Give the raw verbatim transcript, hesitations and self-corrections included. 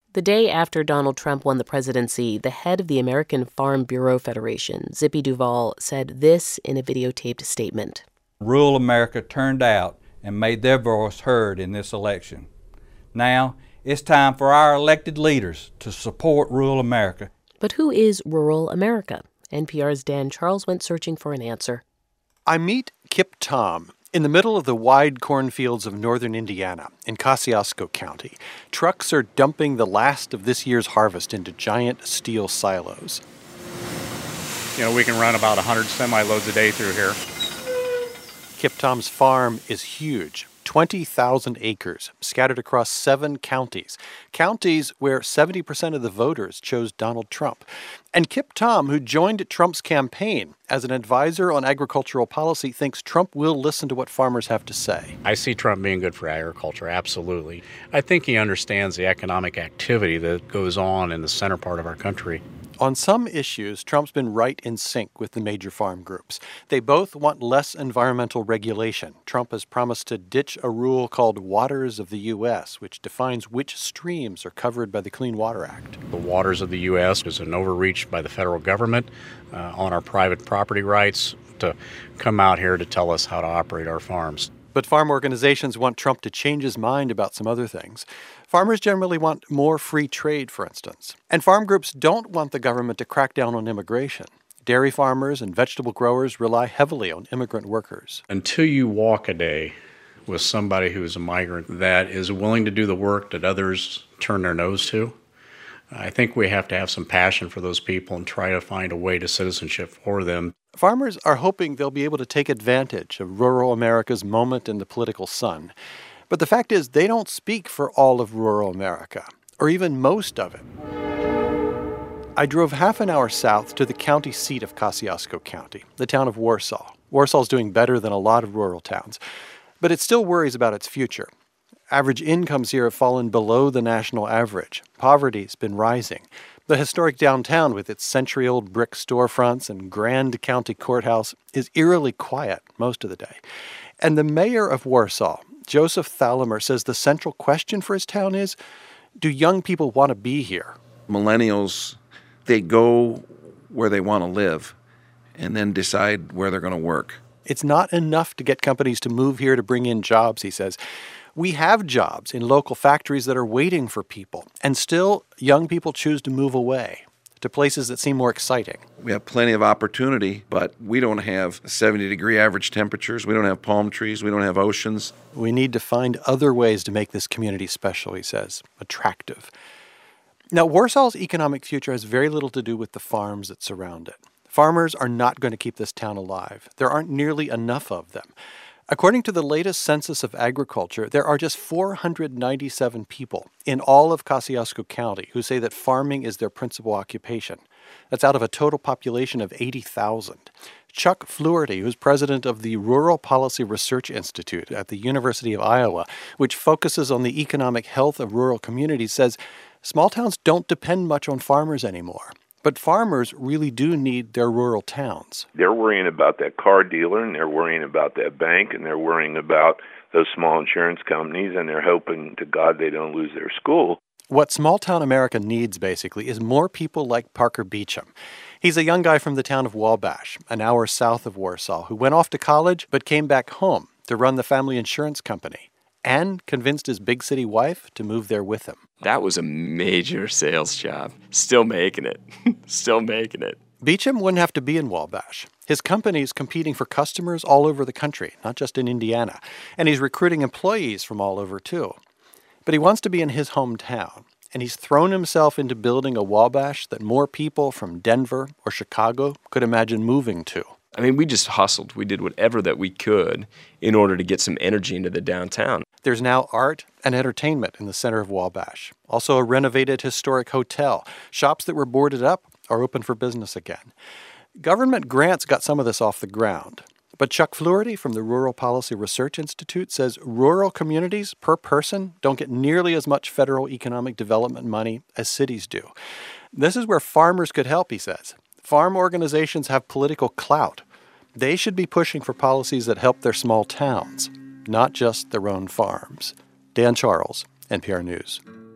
The day after Donald Trump won the presidency, the head of the American Farm Bureau Federation, Zippy Duvall, said this in a videotaped statement. Rural America turned out and made their voice heard in this election. Now, it's time for our elected leaders to support rural America. But who is rural America? N P R's Dan Charles went searching for an answer. I meet Kip Tom in the middle of the wide cornfields of northern Indiana in Kosciuszko County. Trucks are dumping the last of this year's harvest into giant steel silos. You know, we can run about one hundred semi-loads a day through here. Kip Tom's farm is huge, twenty thousand acres, scattered across seven counties, counties where seventy percent of the voters chose Donald Trump. And Kip Tom, who joined Trump's campaign as an advisor on agricultural policy, thinks Trump will listen to what farmers have to say. I see Trump being good for agriculture, absolutely. I think he understands the economic activity that goes on in the center part of our country. On some issues, Trump's been right in sync with the major farm groups. They both want less environmental regulation. Trump has promised to ditch a rule called Waters of the U S, which defines which streams are covered by the Clean Water Act. The waters of the U S is an overreach by the federal government uh, on our private property rights to come out here to tell us how to operate our farms. But farm organizations want Trump to change his mind about some other things. Farmers generally want more free trade, for instance. And farm groups don't want the government to crack down on immigration. Dairy farmers and vegetable growers rely heavily on immigrant workers. Until you walk a day with somebody who is a migrant that is willing to do the work that others turn their nose to, I think we have to have some passion for those people and try to find a way to citizenship for them. Farmers are hoping they'll be able to take advantage of rural America's moment in the political sun. But the fact is, they don't speak for all of rural America, or even most of it. I drove half an hour south to the county seat of Kosciuszko County, the town of Warsaw. Warsaw's doing better than a lot of rural towns, but it still worries about its future. Average incomes here have fallen below the national average. Poverty's been rising. The historic downtown, with its century-old brick storefronts and grand county courthouse, is eerily quiet most of the day. And the mayor of Warsaw, Joseph Thallimer, says the central question for his town is, do young people want to be here? Millennials, they go where they want to live and then decide where they're going to work. It's not enough to get companies to move here to bring in jobs, he says. We have jobs in local factories that are waiting for people, and still young people choose to move away to places that seem more exciting. We have plenty of opportunity, but we don't have seventy-degree average temperatures. We don't have palm trees. We don't have oceans. We need to find other ways to make this community special, he says, attractive. Now, Warsaw's economic future has very little to do with the farms that surround it. Farmers are not going to keep this town alive. There aren't nearly enough of them. According to the latest census of agriculture, there are just four hundred ninety-seven people in all of Kosciuszko County who say that farming is their principal occupation. That's out of a total population of eighty thousand. Chuck Fluharty, who's president of the Rural Policy Research Institute at the University of Iowa, which focuses on the economic health of rural communities, says small towns don't depend much on farmers anymore. But farmers really do need their rural towns. They're worrying about that car dealer, and they're worrying about that bank, and they're worrying about those small insurance companies, and they're hoping to God they don't lose their school. What small-town America needs, basically, is more people like Parker Beecham. He's a young guy from the town of Wabash, an hour south of Warsaw, who went off to college but came back home to run the family insurance company and convinced his big city wife to move there with him. That was a major sales job. Still making it. Still making it. Beecham wouldn't have to be in Wabash. His company's competing for customers all over the country, not just in Indiana. And he's recruiting employees from all over, too. But he wants to be in his hometown. And he's thrown himself into building a Wabash that more people from Denver or Chicago could imagine moving to. I mean, we just hustled. We did whatever that we could in order to get some energy into the downtown. There's now art and entertainment in the center of Wabash. Also a renovated historic hotel. Shops that were boarded up are open for business again. Government grants got some of this off the ground. But Chuck Fluharty from the Rural Policy Research Institute says rural communities per person don't get nearly as much federal economic development money as cities do. This is where farmers could help, he says. Farm organizations have political clout. They should be pushing for policies that help their small towns, not just their own farms. Dan Charles, N P R News.